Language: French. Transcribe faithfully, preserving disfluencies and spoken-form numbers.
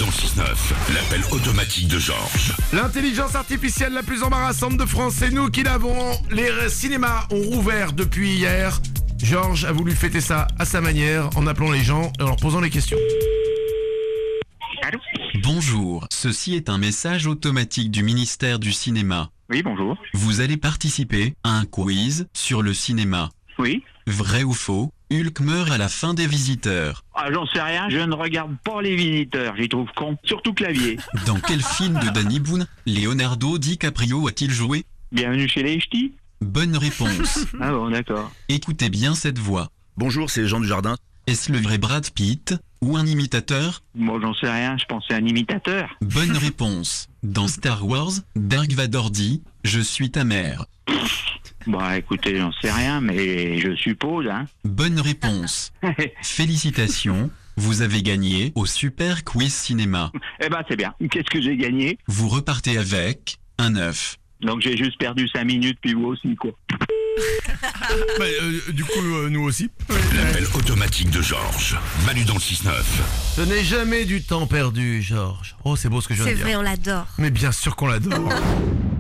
le six neuf, l'appel automatique de Georges. L'intelligence artificielle la plus embarrassante de France, c'est nous qui l'avons. Les cinémas ont rouvert depuis hier. Georges a voulu fêter ça à sa manière, en appelant les gens et en leur posant des questions. Allô ? Bonjour, ceci est un message automatique du ministère du cinéma. Oui, bonjour. Vous allez participer à un quiz sur le cinéma. Oui. Vrai ou faux, Hulk meurt à la fin des Visiteurs. Ah, j'en sais rien, je ne regarde pas les Visiteurs, j'y trouve con. Surtout Clavier. Dans quel film de Danny Boone, Leonardo DiCaprio a-t-il joué? Bienvenue chez les ch'tis. Bonne réponse. Ah bon, d'accord. Écoutez bien cette voix. Bonjour, c'est Jean Dujardin. Est-ce le vrai Brad Pitt ou un imitateur? Moi, j'en sais rien, je pensais à un imitateur. Bonne réponse. Dans Star Wars, Dark Vador dit « Je suis ta mère ». Bah, écoutez, j'en sais rien, mais je suppose, hein. Bonne réponse. Félicitations, vous avez gagné au Super Quiz Cinéma. Eh ben, c'est bien. Qu'est-ce que j'ai gagné? Vous repartez avec un œuf. Donc, j'ai juste perdu cinq minutes, puis vous aussi, quoi. Bah, euh, du coup, euh, nous aussi. L'appel automatique de Georges. Manu dans le six neuf. Ce n'est jamais du temps perdu, Georges. Oh, c'est beau ce que je viens C'est de dire. vrai, on l'adore. Mais bien sûr qu'on l'adore.